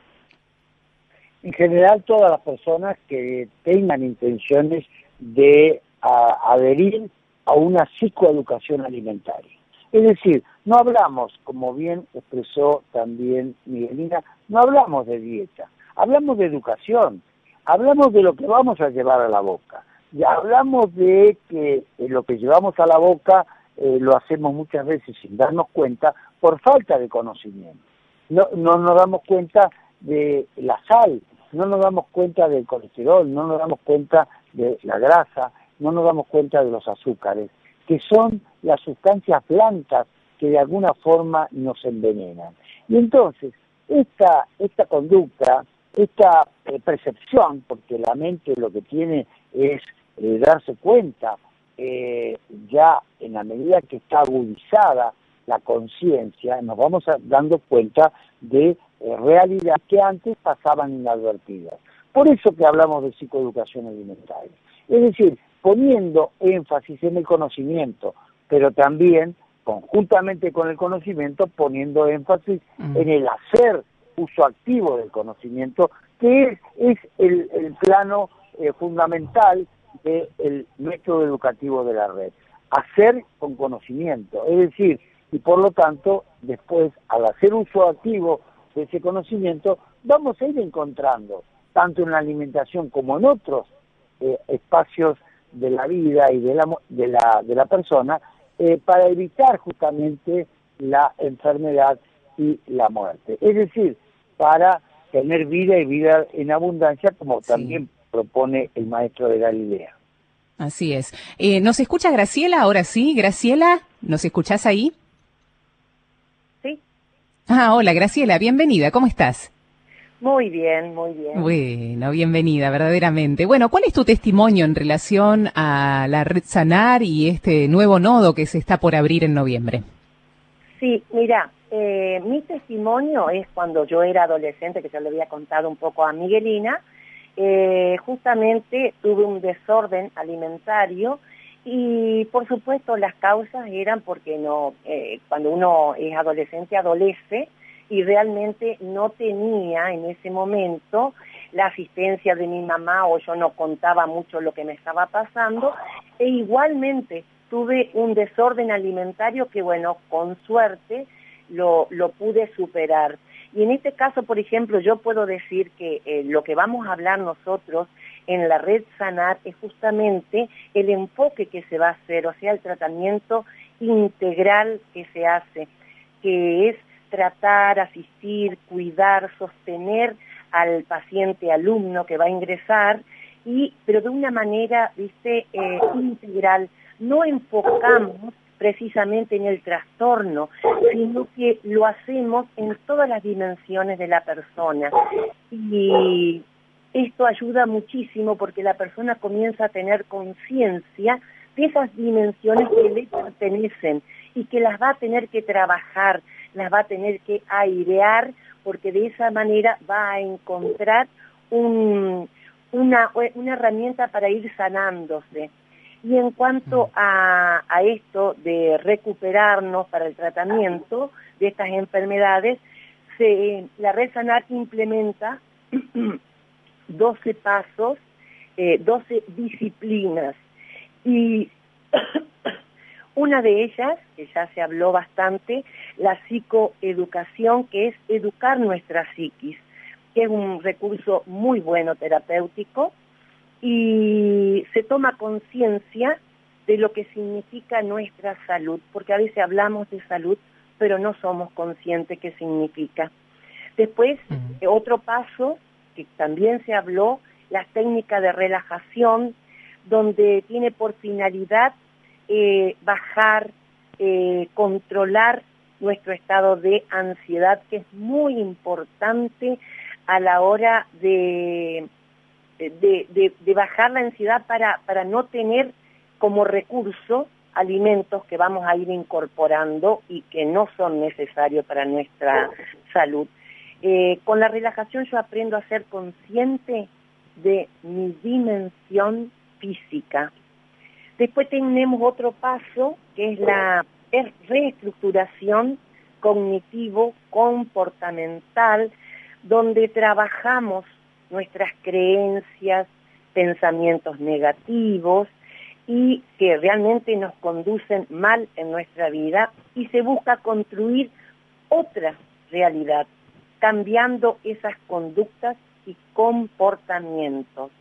En general, todas las personas que tengan intenciones de a, adherir a una psicoeducación alimentaria. Es decir, no hablamos, como bien expresó también Miguelina, no hablamos de dieta, hablamos de educación, hablamos de lo que vamos a llevar a la boca, ya hablamos de que eh, lo que llevamos a la boca eh, lo hacemos muchas veces sin darnos cuenta por falta de conocimiento. No, no nos damos cuenta de la sal, no nos damos cuenta del colesterol, no nos damos cuenta de la grasa, no nos damos cuenta de los azúcares, que son las sustancias blancas que de alguna forma nos envenenan. Y entonces, esta, esta conducta, esta eh, percepción, porque la mente lo que tiene es eh, darse cuenta, eh, ya en la medida que está agudizada la conciencia, nos vamos a, dando cuenta de eh, realidad que antes pasaban inadvertidas. Por eso que hablamos de psicoeducación alimentaria. Es decir, poniendo énfasis en el conocimiento, pero también, conjuntamente con el conocimiento, poniendo énfasis mm. en el hacer uso activo del conocimiento, que es, es el, el plano eh, fundamental del método educativo de la red. Hacer con conocimiento, es decir, y por lo tanto, después, al hacer uso activo de ese conocimiento, vamos a ir encontrando, tanto en la alimentación como en otros eh, espacios de la vida y de la, de la, de la persona, eh, para evitar justamente la enfermedad y la muerte. Es decir, para tener vida y vida en abundancia, como sí. también propone el maestro de Galilea. Así es. Eh, ¿Nos escucha Graciela? Ahora sí, Graciela, ¿nos escuchás ahí? Sí. Ah, hola Graciela, bienvenida, ¿cómo estás? Muy bien, muy bien. Bueno, bienvenida, verdaderamente. Bueno, ¿cuál es tu testimonio en relación a la Red Sanar y este nuevo nodo que se está por abrir en noviembre? Sí, mira, eh, mi testimonio es cuando yo era adolescente, que ya le había contado un poco a Miguelina, eh, justamente tuve un desorden alimentario y por supuesto las causas eran porque no, eh, cuando uno es adolescente adolece, y realmente no tenía en ese momento la asistencia de mi mamá o yo no contaba mucho lo que me estaba pasando e igualmente tuve un desorden alimentario que bueno, con suerte lo, lo pude superar. Y en este caso, por ejemplo, yo puedo decir que eh, lo que vamos a hablar nosotros en la Red Sanar es justamente el enfoque que se va a hacer, o sea, el tratamiento integral que se hace, que es tratar, asistir, cuidar, sostener al paciente alumno que va a ingresar, y pero de una manera, viste, eh, integral. No enfocamos precisamente en el trastorno, sino que lo hacemos en todas las dimensiones de la persona. Y esto ayuda muchísimo porque la persona comienza a tener conciencia de esas dimensiones que le pertenecen y que las va a tener que trabajar, las va a tener que airear, porque de esa manera va a encontrar un, una, una herramienta para ir sanándose. Y en cuanto a, a esto de recuperarnos para el tratamiento de estas enfermedades, se, la Red Sanar implementa doce pasos, eh, doce disciplinas, y una de ellas, que ya se habló bastante, la psicoeducación, que es educar nuestra psiquis, que es un recurso muy bueno terapéutico, y se toma conciencia de lo que significa nuestra salud, porque a veces hablamos de salud, pero no somos conscientes qué significa. Después, uh-huh. otro paso, que también se habló, las técnicas de relajación, donde tiene por finalidad eh, bajar, eh, controlar nuestro estado de ansiedad, que es muy importante a la hora de de, de, de bajar la ansiedad para, para no tener como recurso alimentos que vamos a ir incorporando y que no son necesarios para nuestra salud. Eh, con la relajación yo aprendo a ser consciente de mi dimensión física. Después tenemos otro paso que es la reestructuración cognitivo-comportamental, donde trabajamos nuestras creencias, pensamientos negativos y que realmente nos conducen mal en nuestra vida, y se busca construir otra realidad, cambiando esas conductas y comportamientos.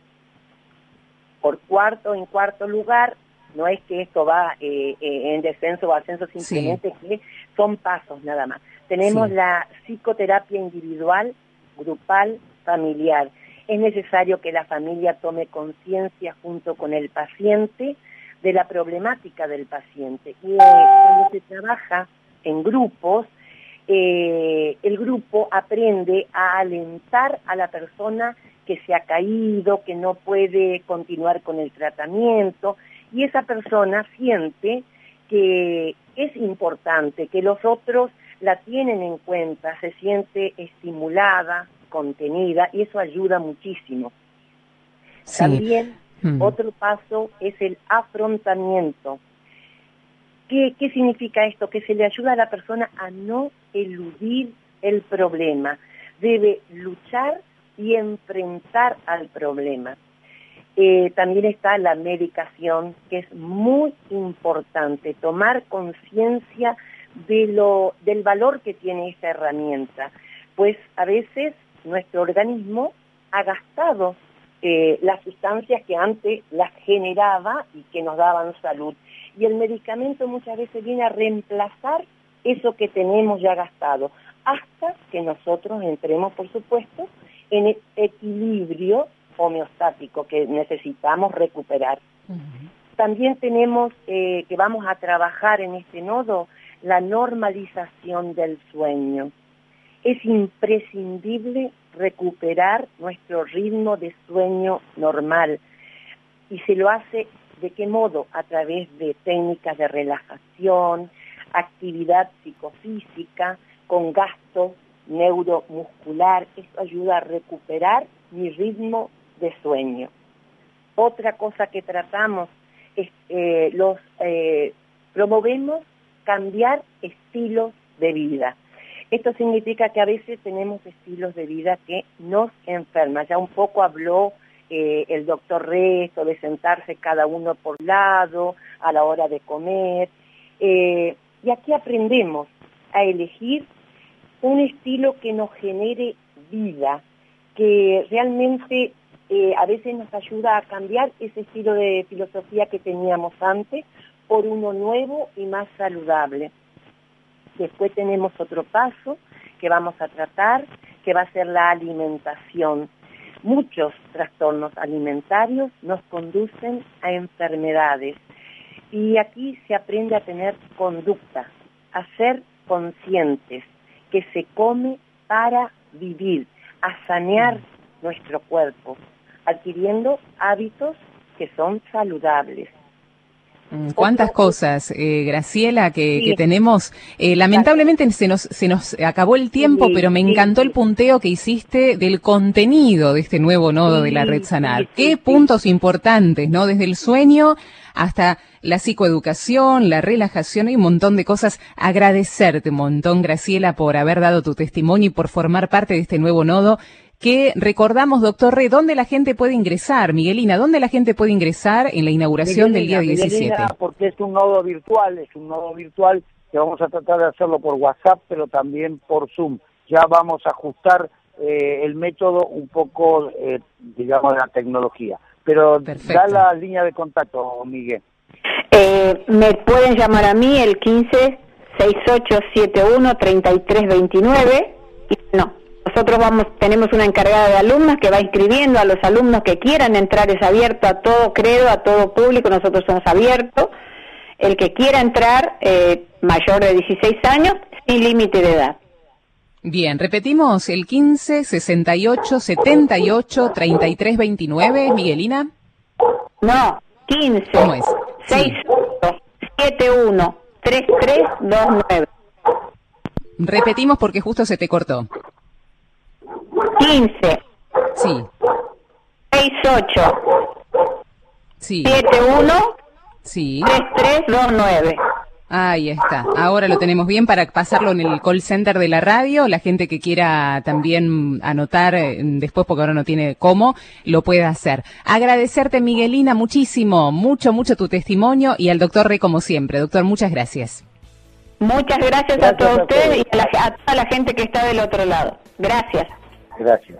Por cuarto, en cuarto lugar, no es que esto va eh, eh, en descenso o ascenso, simplemente sí. que son pasos nada más. Tenemos sí. la psicoterapia individual, grupal, familiar. Es necesario que la familia tome conciencia junto con el paciente de la problemática del paciente. Y eh, cuando se trabaja en grupos, eh, el grupo aprende a alentar a la persona que se ha caído, que no puede continuar con el tratamiento, y esa persona siente que es importante, que los otros la tienen en cuenta, se siente estimulada, contenida, y eso ayuda muchísimo. Sí. También mm. otro paso es el afrontamiento. ¿Qué, ¿Qué significa esto? Que se le ayuda a la persona a no eludir el problema. Debe luchar y enfrentar al problema. Eh, también está la medicación, que es muy importante, tomar conciencia de lo, del valor que tiene esta herramienta, pues a veces nuestro organismo ha gastado eh, las sustancias que antes las generaba y que nos daban salud, y el medicamento muchas veces viene a reemplazar eso que tenemos ya gastado, hasta que nosotros entremos, por supuesto, en el equilibrio homeostático que necesitamos recuperar. Uh-huh. También tenemos eh, que vamos a trabajar en este nodo la normalización del sueño. Es imprescindible recuperar nuestro ritmo de sueño normal, y se lo hace ¿de qué modo? A través de técnicas de relajación, actividad psicofísica, con gasto neuromuscular. Esto ayuda a recuperar mi ritmo de sueño. Otra cosa que tratamos es eh, los eh, promovemos cambiar estilos de vida. Esto significa que a veces tenemos estilos de vida que nos enferman. Ya un poco habló eh, el doctor Resto de sentarse cada uno por lado a la hora de comer. Eh, y aquí aprendemos a elegir un estilo que nos genere vida, que realmente eh, a veces nos ayuda a cambiar ese estilo de filosofía que teníamos antes por uno nuevo y más saludable. Después tenemos otro paso que vamos a tratar, que va a ser la alimentación. Muchos trastornos alimentarios nos conducen a enfermedades, y aquí se aprende a tener conducta, a ser conscientes que se come para vivir, a sanear nuestro cuerpo, adquiriendo hábitos que son saludables. Cuántas cosas, eh, Graciela, que, sí. que tenemos. Eh, lamentablemente se nos se nos acabó el tiempo, sí, pero me sí, encantó sí. el punteo que hiciste del contenido de este nuevo nodo sí, de la Red Sanar. Sí, sí, Qué sí. puntos importantes, ¿no? Desde el sueño hasta la psicoeducación, la relajación y un montón de cosas. Agradecerte un montón, Graciela, por haber dado tu testimonio y por formar parte de este nuevo nodo. Que recordamos, doctor Re, ¿dónde la gente puede ingresar? Miguelina, ¿dónde la gente puede ingresar en la inauguración Miguelina, del día diecisiete? Miguelina, porque es un nodo virtual, es un nodo virtual que vamos a tratar de hacerlo por WhatsApp, pero también por Zoom. Ya vamos a ajustar eh, el método un poco, eh, digamos, de la tecnología. Pero Perfecto. Da la línea de contacto, Miguel. Eh, me pueden llamar a mí el quince, sesenta y ocho setenta y uno, treinta y tres veintinueve. Y no. Nosotros vamos, tenemos una encargada de alumnas que va inscribiendo a los alumnos que quieran entrar. Es abierto a todo credo, a todo público, nosotros somos abiertos. El que quiera entrar, eh, mayor de dieciséis años, sin límite de edad. Bien, repetimos el quince, sesenta y ocho, setenta y ocho, treinta y tres, veintinueve, Miguelina. No, quince, ¿Cómo es? sesenta y ocho, setenta y uno, treinta y tres veintinueve. Repetimos porque justo se te cortó. quince, Sí, sesenta y ocho, sí, setenta y uno, sí. treinta y tres veintinueve. Ahí está. Ahora lo tenemos bien para pasarlo en el call center de la radio. La gente que quiera también anotar eh, después, porque ahora no tiene cómo, lo puede hacer. Agradecerte, Miguelina, muchísimo, mucho, mucho tu testimonio, y al doctor Rey como siempre. Doctor, muchas gracias. Muchas gracias, Gracias a todos a ustedes ustedes. y a, la- a toda la gente que está del otro lado. Gracias. Gracias.